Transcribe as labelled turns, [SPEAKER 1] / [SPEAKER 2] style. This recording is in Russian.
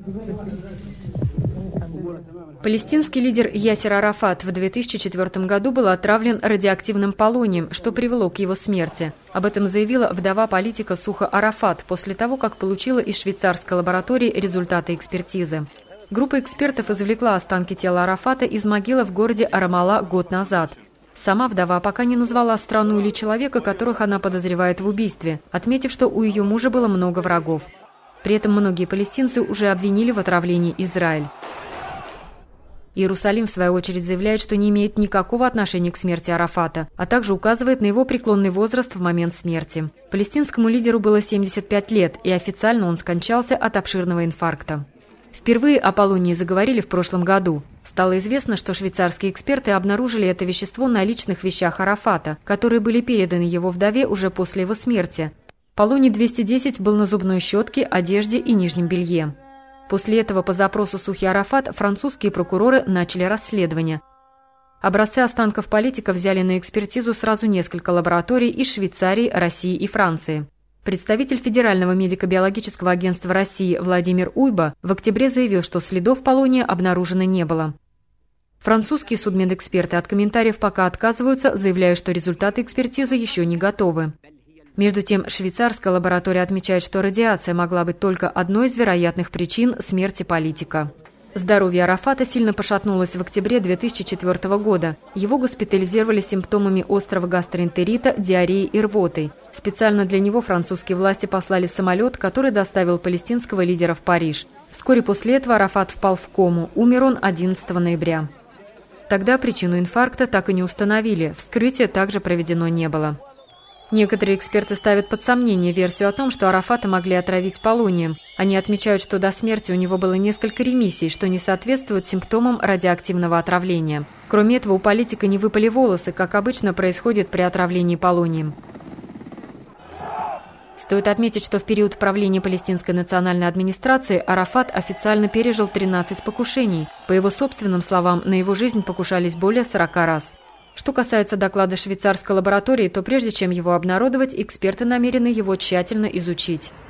[SPEAKER 1] Палестинский лидер Ясер Арафат в 2004 году был отравлен радиоактивным полонием, что привело к его смерти. Об этом заявила вдова политика Суха Арафат после того, как получила из швейцарской лаборатории результаты экспертизы. Группа экспертов извлекла останки тела Арафата из могилы в городе Арамала год назад. Сама вдова пока не назвала страну или человека, которых она подозревает в убийстве, отметив, что у ее мужа было много врагов. При этом многие палестинцы уже обвинили в отравлении Израиль. Иерусалим, в свою очередь, заявляет, что не имеет никакого отношения к смерти Арафата, а также указывает на его преклонный возраст в момент смерти. Палестинскому лидеру было 75 лет, и официально он скончался от обширного инфаркта. Впервые о полонии заговорили в прошлом году. Стало известно, что швейцарские эксперты обнаружили это вещество на личных вещах Арафата, которые были переданы его вдове уже после его смерти. Полоний-210 был на зубной щетке, одежде и нижнем белье. После этого по запросу Сухи Арафат французские прокуроры начали расследование. Образцы останков политика взяли на экспертизу сразу несколько лабораторий из Швейцарии, России и Франции. Представитель Федерального медико-биологического агентства России Владимир Уйба в октябре заявил, что следов полония обнаружено не было. Французские судмедэксперты от комментариев пока отказываются, заявляя, что результаты экспертизы еще не готовы. Между тем, швейцарская лаборатория отмечает, что радиация могла быть только одной из вероятных причин смерти политика. Здоровье Арафата сильно пошатнулось в октябре 2004 года. Его госпитализировали с симптомами острого гастроэнтерита, диареей и рвотой. Специально для него французские власти послали самолет, который доставил палестинского лидера в Париж. Вскоре после этого Арафат впал в кому. Умер он 11 ноября. Тогда причину инфаркта так и не установили, вскрытие также проведено не было. Некоторые эксперты ставят под сомнение версию о том, что Арафата могли отравить полонием. Они отмечают, что до смерти у него было несколько ремиссий, что не соответствует симптомам радиоактивного отравления. Кроме этого, у политика не выпали волосы, как обычно происходит при отравлении полонием. Стоит отметить, что в период правления Палестинской национальной администрации Арафат официально пережил 13 покушений. По его собственным словам, на его жизнь покушались более 40 раз. Что касается доклада швейцарской лаборатории, то прежде чем его обнародовать, эксперты намерены его тщательно изучить.